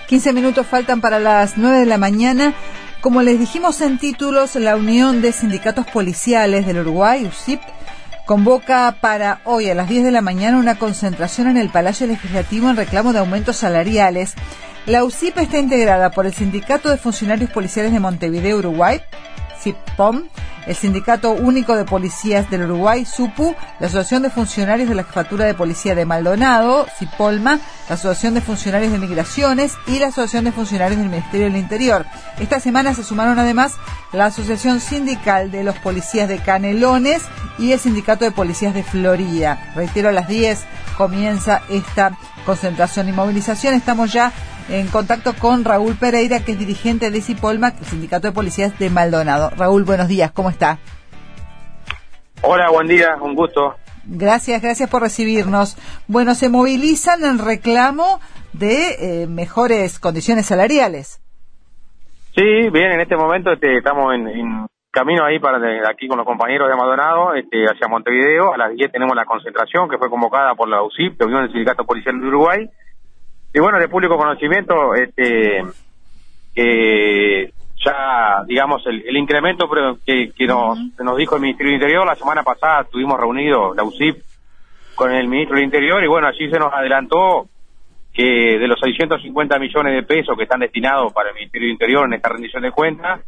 15 minutos faltan para las 9 de la mañana. Como les dijimos en títulos, la Unión de Sindicatos Policiales del Uruguay, USIP, convoca para hoy a las 10 de la mañana una concentración en el Palacio Legislativo en reclamo de aumentos salariales. La USIP está integrada por el Sindicato de Funcionarios Policiales de Montevideo, Uruguay, SIPPOM, el Sindicato Único de Policías del Uruguay, SUPU, la Asociación de Funcionarios de la Jefatura de Policía de Maldonado, SIPOLMA, la Asociación de Funcionarios de Migraciones y la Asociación de Funcionarios del Ministerio del Interior. Esta semana se sumaron además la Asociación Sindical de los Policías de Canelones y el Sindicato de Policías de Florida. Reitero, a las 10 comienza esta concentración y movilización. Estamos ya en contacto con Raúl Pereira, que es dirigente de SIPOLMA, el Sindicato de Policías de Maldonado. Raúl, buenos días, ¿cómo está? Hola, buen día, un gusto. Gracias por recibirnos. Bueno, se movilizan en reclamo de mejores condiciones salariales. Sí, bien, en este momento estamos en camino ahí para aquí con los compañeros de Maldonado, hacia Montevideo. A las 10 tenemos la concentración que fue convocada por la USIP, la Unión del Sindicato Policial de Uruguay. Y bueno, de público conocimiento, que ya, digamos, el incremento que nos dijo el Ministerio del Interior, la semana pasada estuvimos reunidos, la USIP, con el Ministro del Interior, y bueno, allí se nos adelantó que de los 650 millones de pesos que están destinados para el Ministerio del Interior en esta rendición de cuentas,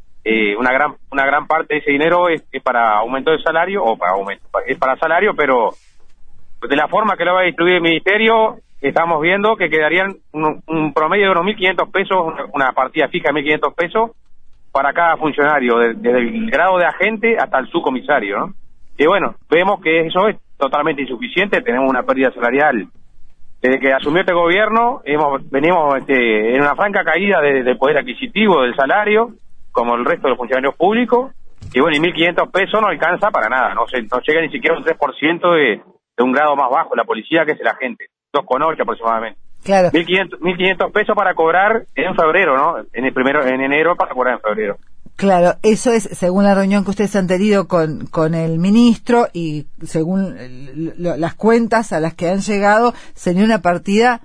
una gran parte de ese dinero es para aumento de salario, es para salario, pero de la forma que lo va a distribuir el Ministerio, estamos viendo que quedarían un promedio de unos 1.500 pesos, una partida fija de 1.500 pesos para cada funcionario, desde el grado de agente hasta el subcomisario, ¿no? Y bueno, vemos que eso es totalmente insuficiente, tenemos una pérdida salarial. Desde que asumió este gobierno, venimos en una franca caída del poder adquisitivo, del salario, como el resto de los funcionarios públicos, y bueno, y 1.500 pesos no alcanza para nada, no llega ni siquiera a un 3% de un grado más bajo, la policía, que es el agente. 2,8 aproximadamente. Claro. 1.500 pesos para cobrar en febrero, ¿no? En enero para cobrar en febrero. Claro, eso es según la reunión que ustedes han tenido con el ministro y según las cuentas a las que han llegado, sería una partida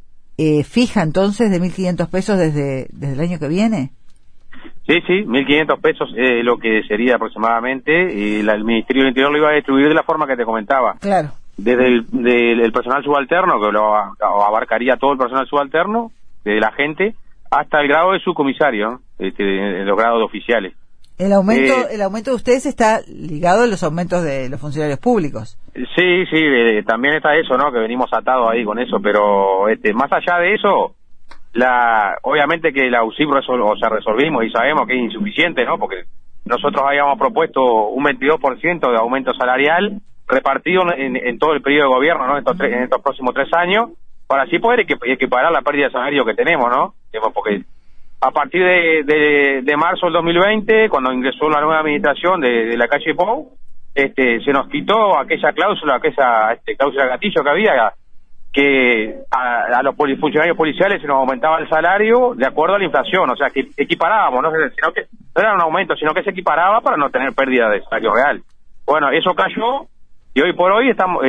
fija entonces de 1.500 pesos desde el año que viene. Sí, 1.500 pesos es lo que sería aproximadamente, y el Ministerio del Interior lo iba a distribuir de la forma que te comentaba. Claro. Desde el personal subalterno, que lo abarcaría todo el personal subalterno, desde la gente, hasta el grado de subcomisario, ¿no? Los grados de oficiales. El aumento de ustedes está ligado a los aumentos de los funcionarios públicos. Sí, también está eso, ¿no? Que venimos atados ahí con eso, pero más allá de eso, obviamente que la USIP resolvimos y sabemos que es insuficiente, ¿no? Porque nosotros habíamos propuesto un 22% de aumento salarial repartido en todo el periodo de gobierno, ¿no? En estos próximos 3 años, para así poder equiparar la pérdida de salario que tenemos, ¿no? Porque a partir de marzo del 2020, cuando ingresó la nueva administración de la calle Pou, se nos quitó aquella cláusula gatillo que había, que a los funcionarios policiales se nos aumentaba el salario de acuerdo a la inflación, o sea, que equiparábamos, sino que no era un aumento, sino que se equiparaba para no tener pérdida de salario real. Bueno, eso cayó. Y hoy por hoy estamos,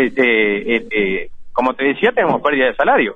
como te decía, tenemos pérdida de salario.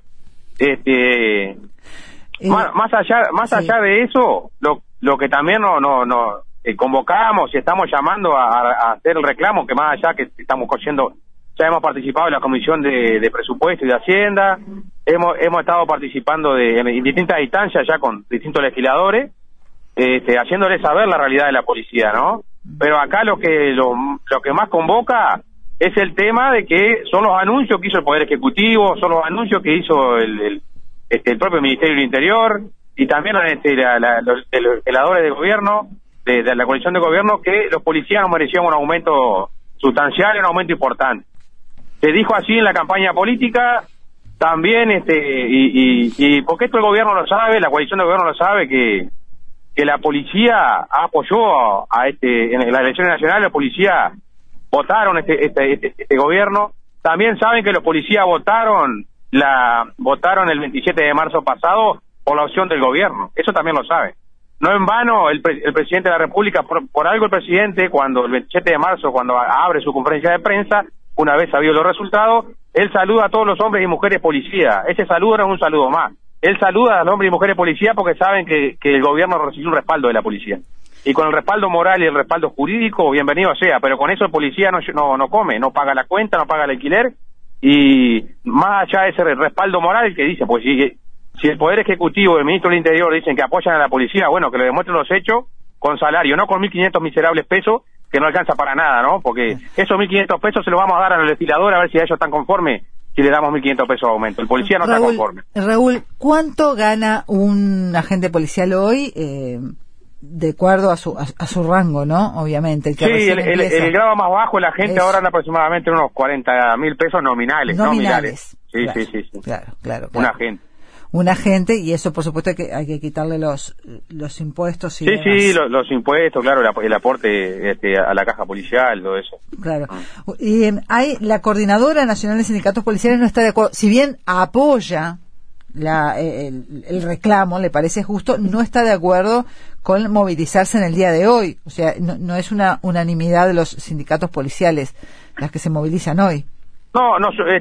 Más allá de eso, lo que también convocamos y estamos llamando a hacer el reclamo, que más allá que estamos cogiendo, ya hemos participado en la Comisión de Presupuesto y de Hacienda, hemos estado participando en distintas instancias ya con distintos legisladores, haciéndoles saber la realidad de la policía, ¿no? Pero acá lo que más convoca es el tema de que son los anuncios que hizo el Poder Ejecutivo, son los anuncios que hizo el propio Ministerio del Interior, y también los legisladores de gobierno, de la coalición de gobierno, que los policías no merecían un aumento sustancial, un aumento importante. Se dijo así en la campaña política, también, y porque esto el gobierno lo sabe, la coalición de gobierno lo sabe, que la policía apoyó en las elecciones nacionales, la policía votaron este gobierno. También saben que los policías votaron el 27 de marzo pasado por la opción del gobierno. Eso también lo saben. No en vano el presidente de la República, por algo el presidente, cuando el 27 de marzo, cuando abre su conferencia de prensa, una vez sabido los resultados, él saluda a todos los hombres y mujeres policías. Ese saludo no es un saludo más. él saluda a los hombres y mujeres policía porque saben que el gobierno recibió un respaldo de la policía. Y con el respaldo moral y el respaldo jurídico, bienvenido sea, pero con eso el policía no come, no paga la cuenta, no paga el alquiler, y más allá de ese respaldo moral que dice, pues si el Poder Ejecutivo y el Ministro del Interior dicen que apoyan a la policía, bueno, que le demuestren los hechos con salario, no con 1.500 miserables pesos, que no alcanza para nada, ¿no? Porque esos 1.500 pesos se los vamos a dar al legislador a ver si a ellos están conformes si le damos 1.500 pesos de aumento. El policía no está conforme. Raúl, ¿cuánto gana un agente policial hoy? De acuerdo a su rango, ¿no? Obviamente. Sí, el grado más bajo, la gente ahora anda aproximadamente unos 40.000 pesos nominales. Sí, claro, sí. Claro. Un agente, y eso por supuesto que hay que quitarle los impuestos. Y los impuestos, claro, el aporte a la caja policial, todo eso. Claro. Y la Coordinadora Nacional de Sindicatos Policiales no está de acuerdo, si bien apoya el reclamo, le parece justo, no está de acuerdo con movilizarse en el día de hoy. O sea, no es una unanimidad de los sindicatos policiales las que se movilizan hoy. Yo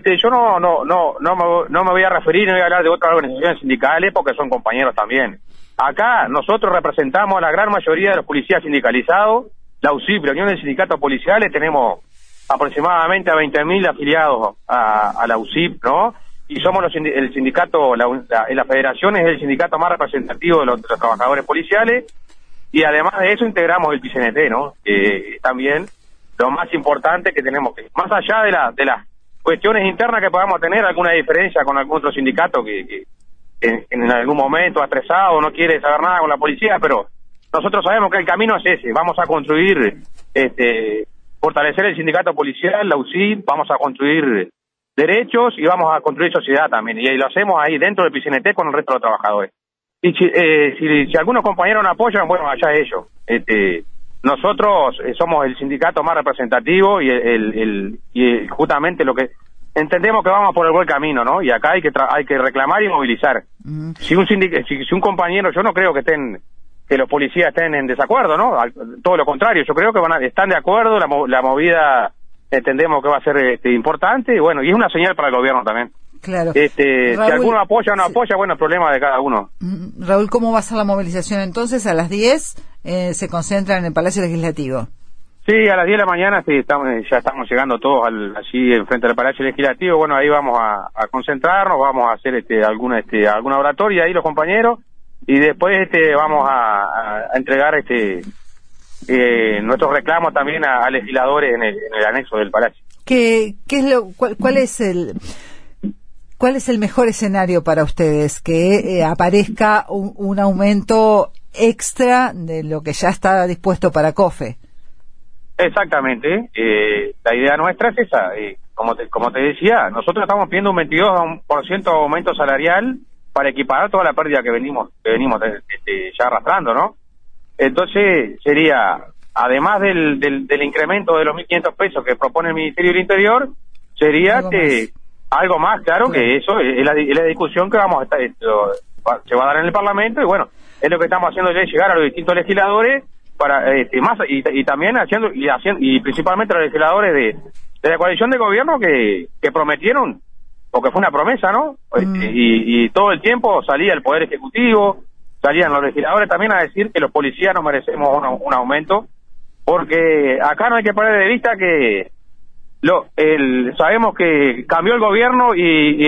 no me voy a referir, no voy a hablar de otras organizaciones sindicales porque son compañeros también. Acá nosotros representamos a la gran mayoría de los policías sindicalizados. La UCIP, la Unión de Sindicatos Policiales, tenemos aproximadamente a 20.000 afiliados a la UCIP, ¿no? Y somos el sindicato, la federación es el sindicato más representativo de los trabajadores policiales, y además de eso integramos el PCNT, ¿no? También lo más importante que tenemos, que más allá de las cuestiones internas que podamos tener, alguna diferencia con algún otro sindicato que en algún momento ha estresado, no quiere saber nada con la policía, pero nosotros sabemos que el camino es ese. Vamos a construir, fortalecer el sindicato policial, la UCI, vamos a construir derechos y vamos a construir sociedad también, y lo hacemos ahí dentro del PCNT con el resto de los trabajadores. Y si algunos compañeros nos apoyan, bueno, allá ellos. Nosotros somos el sindicato más representativo y justamente lo que entendemos que vamos por el buen camino, ¿no? Y acá hay que reclamar y movilizar. Si un compañero, yo no creo que los policías estén en desacuerdo, ¿no? Todo lo contrario, yo creo que están de acuerdo, la movida entendemos que va a ser importante, y bueno, y es una señal para el gobierno también. Claro. Raúl, si alguno apoya o no apoya, sí. Bueno, el problema de cada uno. Raúl, ¿cómo va a ser la movilización entonces? A las 10 se concentra en el Palacio Legislativo. Sí, a las 10 de la mañana ya estamos llegando todos allí enfrente del Palacio Legislativo. Bueno, ahí vamos a concentrarnos, vamos a hacer alguna oratoria ahí los compañeros, y después vamos a entregar nuestros reclamos también a legisladores en el anexo del Palacio. ¿Cuál es el mejor escenario para ustedes? Que aparezca un aumento extra de lo que ya está dispuesto para COFE. Exactamente. La idea nuestra es esa. Como te decía, nosotros estamos pidiendo un 22% aumento salarial para equiparar toda la pérdida que venimos ya arrastrando, ¿no? Entonces sería, además del incremento de los 1.500 pesos que propone el Ministerio del Interior, sería algo más, claro, que eso es la discusión que se va a dar en el Parlamento, y bueno, es lo que estamos haciendo ya, llegar a los distintos legisladores para más y también haciendo y principalmente a los legisladores de la coalición de gobierno que prometieron, porque fue una promesa, ¿no? Y todo el tiempo salía el Poder Ejecutivo, salían los legisladores también a decir que los policías no merecemos un aumento, porque acá no hay que perder de vista que sabemos que cambió el gobierno y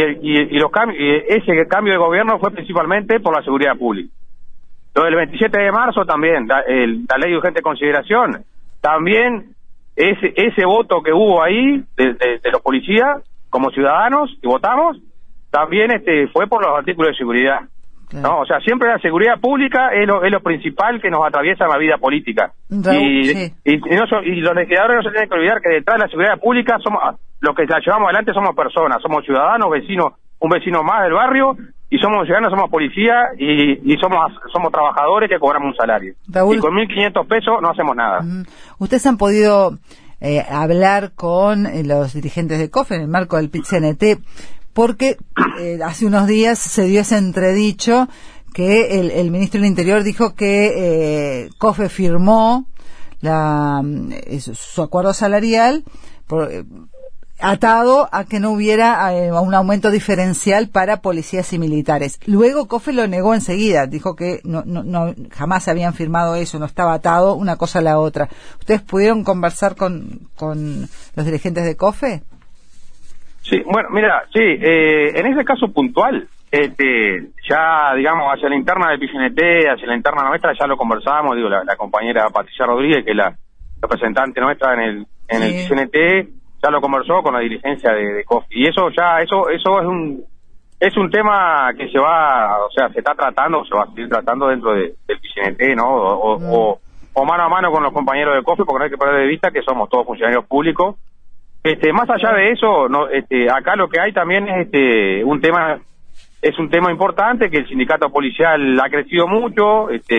ese cambio de gobierno fue principalmente por la seguridad pública. Lo del 27 de marzo también, la ley de urgente consideración, también ese voto que hubo ahí de los policías como ciudadanos y votamos, también fue por los artículos de seguridad. Claro. ¿No? O sea, siempre la seguridad pública es lo principal que nos atraviesa en la vida política. Y los legisladores no se tienen que olvidar que detrás de la seguridad pública somos los que la llevamos adelante, somos personas, somos ciudadanos, vecinos, un vecino más del barrio, y somos ciudadanos, somos policía y somos trabajadores que cobramos un salario. Raúl, y con 1.500 pesos no hacemos nada. ¿Ustedes han podido hablar con los dirigentes de COFE en el marco del PIT-CNT? Porque hace unos días se dio ese entredicho que el ministro del Interior dijo que COFE firmó su acuerdo salarial atado a que no hubiera un aumento diferencial para policías y militares. Luego COFE lo negó enseguida, dijo que no jamás habían firmado eso, no estaba atado una cosa a la otra. ¿Ustedes pudieron conversar con los dirigentes de COFE? Sí, bueno, mira, sí, en ese caso puntual, ya, digamos, hacia la interna del PCNT, hacia la interna nuestra, ya lo conversamos, digo, la compañera Patricia Rodríguez, que es la representante nuestra en el PCNT, ya lo conversó con la dirigencia de COFE. Y eso es un tema que se va, o sea, se está tratando, se va a seguir tratando dentro del PCNT, ¿no? O mano a mano con los compañeros de COFE, porque no hay que perder de vista que somos todos funcionarios públicos. Más allá de eso, no, acá lo que hay también es un tema importante, que el sindicato policial ha crecido mucho, es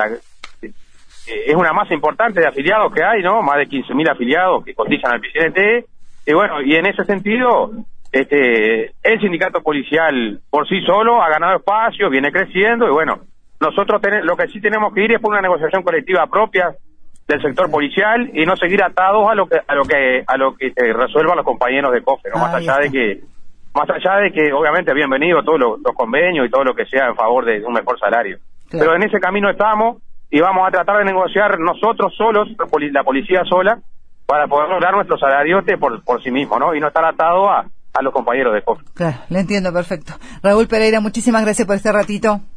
una masa importante de afiliados que hay, ¿no? Más de 15.000 afiliados que cotizan al PCNT, y bueno, y en ese sentido, el sindicato policial por sí solo ha ganado espacio, viene creciendo, y bueno, nosotros lo que sí tenemos que ir es por una negociación colectiva propia del sector policial y no seguir atados a lo que se resuelvan los compañeros de COFE, ¿no? Más allá de que obviamente bienvenido todos los convenios y todo lo que sea en favor de un mejor salario. Claro. Pero en ese camino estamos y vamos a tratar de negociar nosotros solos, la policía sola, para poder lograr nuestro salario por sí mismo, ¿no? Y no estar atado a los compañeros de COFE. Claro, le entiendo perfecto. Raúl Pereira, muchísimas gracias por este ratito.